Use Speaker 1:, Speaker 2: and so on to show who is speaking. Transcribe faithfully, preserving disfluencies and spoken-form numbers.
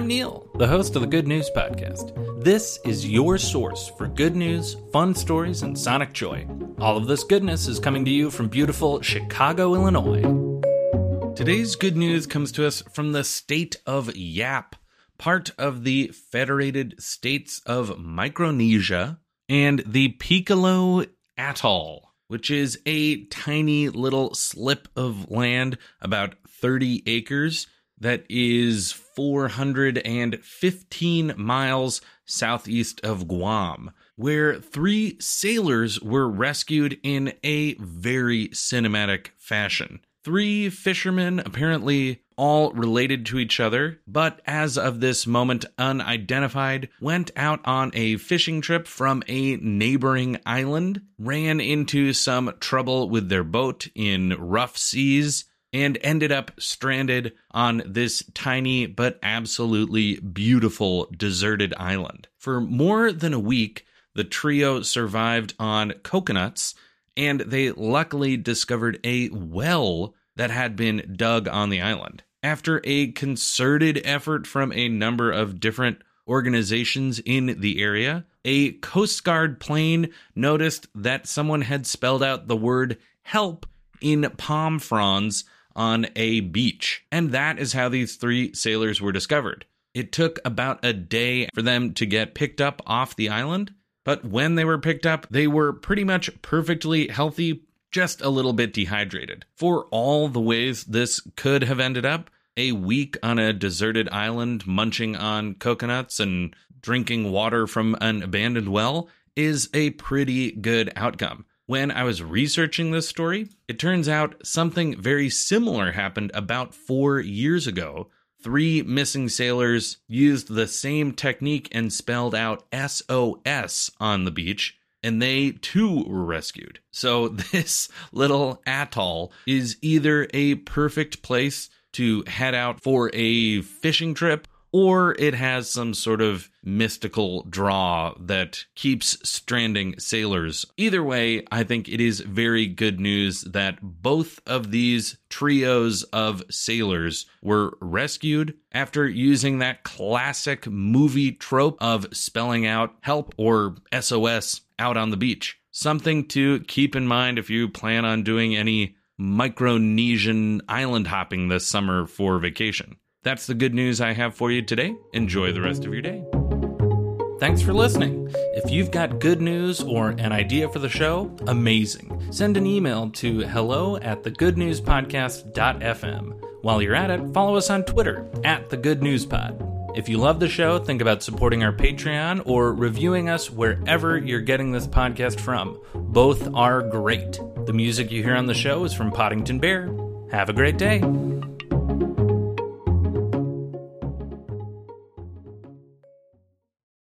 Speaker 1: Neil, the host of the Good News Podcast. This is your source for good news, fun stories, and sonic joy. All of this goodness is coming to you from beautiful Chicago, Illinois. Today's good news comes to us from the state of Yap, part of the Federated States of Micronesia, and the Piccolo Atoll, which is a tiny little slip of land, about thirty acres, that is four hundred fifteen miles southeast of Guam, where three sailors were rescued in a very cinematic fashion. Three fishermen, apparently all related to each other, but as of this moment unidentified, went out on a fishing trip from a neighboring island, ran into some trouble with their boat in rough seas, and ended up stranded on this tiny but absolutely beautiful deserted island. For more than a week, the trio survived on coconuts, and they luckily discovered a well that had been dug on the island. After a concerted effort from a number of different organizations in the area, a Coast Guard plane noticed that someone had spelled out the word help in palm fronds on a beach. And that is how these three sailors were discovered. It took about a day for them to get picked up off the island, but when they were picked up, they were pretty much perfectly healthy, just a little bit dehydrated. For all the ways this could have ended up, a week on a deserted island munching on coconuts and drinking water from an abandoned well is a pretty good outcome. When I was researching this story, it turns out something very similar happened about four years ago. Three missing sailors used the same technique and spelled out S O S on the beach, and they too were rescued. So this little atoll is either a perfect place to head out for a fishing trip, or it has some sort of mystical draw that keeps stranding sailors. Either way, I think it is very good news that both of these trios of sailors were rescued after using that classic movie trope of spelling out help or S O S out on the beach. Something to keep in mind if you plan on doing any Micronesian island hopping this summer for vacation. That's the good news I have for you today. Enjoy the rest of your day. Thanks for listening. If you've got good news or an idea for the show, amazing. Send an email to hello at thegoodnewspodcast.fm. While you're at it, follow us on Twitter at thegoodnewspod. If you love the show, think about supporting our Patreon or reviewing us wherever you're getting this podcast from. Both are great. The music you hear on the show is from Poddington Bear. Have a great day.